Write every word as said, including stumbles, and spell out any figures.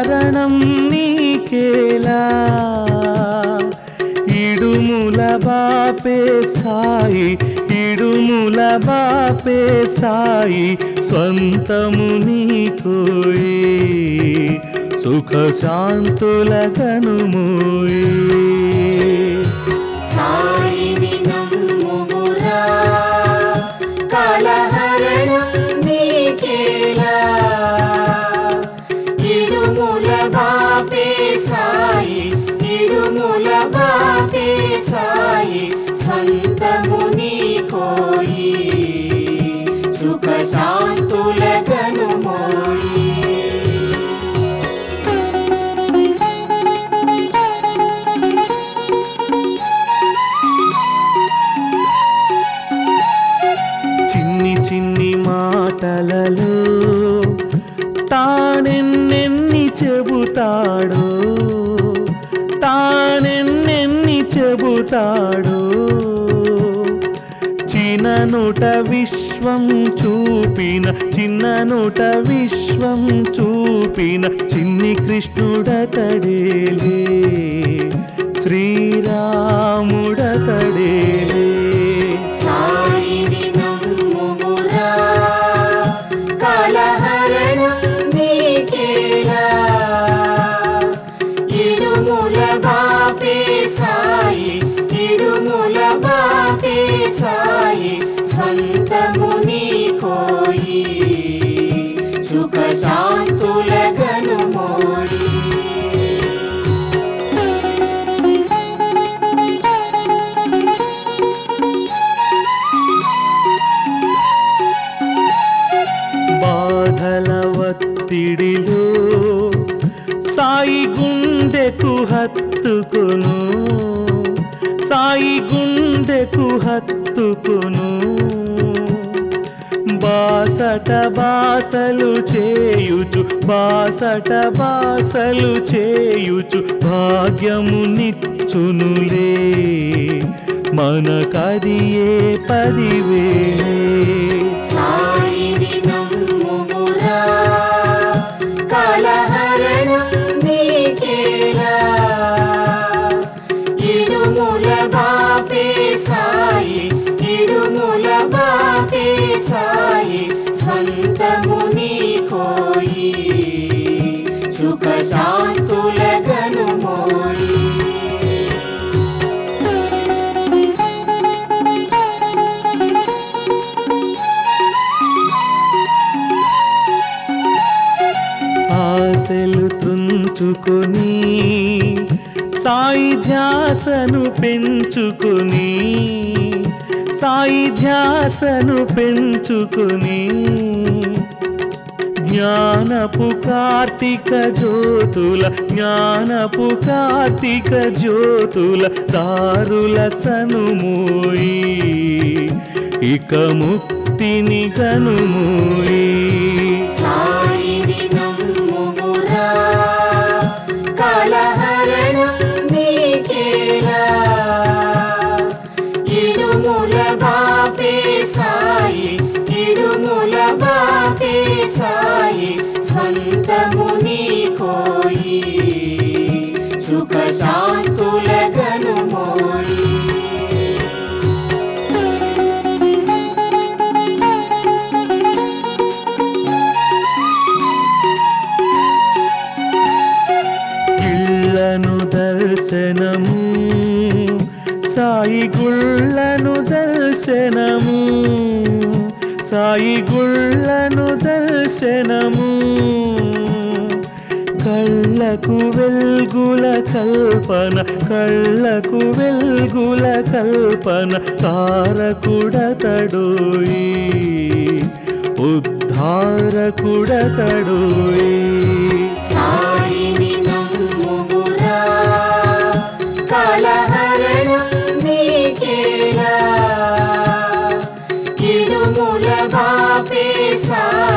హరణం నీకేలా ఇడుముల బాపే సాయి ఇడుముల బాపే సాయి స్వంతము నీకోయే సుఖ శాంతుల కనుమోయే సాయిని నమ్ముమురా కాలహరణం నీకేలా ఇడుముల బాపే సాయి ఇడుముల బాపే సాయి స్వంతము నీకోయి సుఖ శాంతుల కనుమోయి చిన్ని మాటలలో తానెన్నెన్ని చెబుతాడో తానెన్నెన్ని చెబుతాడో చిన్ననుట విశ్వం చూపిన చిన్ననుట విశ్వం చూపిన చిన్ని కృష్ణుడతడేలే శ్రీరాముడతడేలే సాయిని నమ్ముమురా కాలహరణం నీకేలా ఇడుముల బాపే సాయి ఇడుముల బాపే సాయి స్వంతము నీకోయి సుఖ శాంతుల కనుమోయి బాధల ఒత్తిడిలో సాయి గుండెకు హత్తుకును సాయి గుండెకు హత్తుకును బాసట బాసలు చేయుచు బాసట బాసలు చేయుచు భాగ్యము నిచ్చునులే మనకదియే పదివేలే సాయిని నమ్ముమురా కాలహరణం నీకేలా ఇడుముల బాపే సాయి ఇడుముల బాపే సాయి స్వంతము నీకోయి సుఖ శాంతుల కనుమోయి ఆశలు తుంచుకొని సాయి ధ్యాసను పెంచుకొని సాయి ధ్యాసను పెంచుకొని జ్ఞానపు కార్తీక జ్యోతుల జ్ఞానపు కార్తీక జ్యోతుల దారుల చనుమోయి ఇక ముక్తిని కనుమోయి సాయిని నమ్ముమురా కాలహరణం నీకేలా ఇడుముల బాపే సాయి ఇడుముల బాపే సాయి స్వంతము నీకోయి సుఖ శాంతుల కనుమోయి గుళ్ళను దర్శనము సాయి గుళ్ళను దర్శనము సాయి గుళ్ళను దర్శనము కళ్ళకు వెల్గుల కల్పన కళ్ళకు వెల్గుల కల్పన తారకుడతడోయి ఉద్ధారకుడతడోయి సాయిని నమ్ముమురా కాలహరణం నీకేలా ఇడుముల బాపే సాయి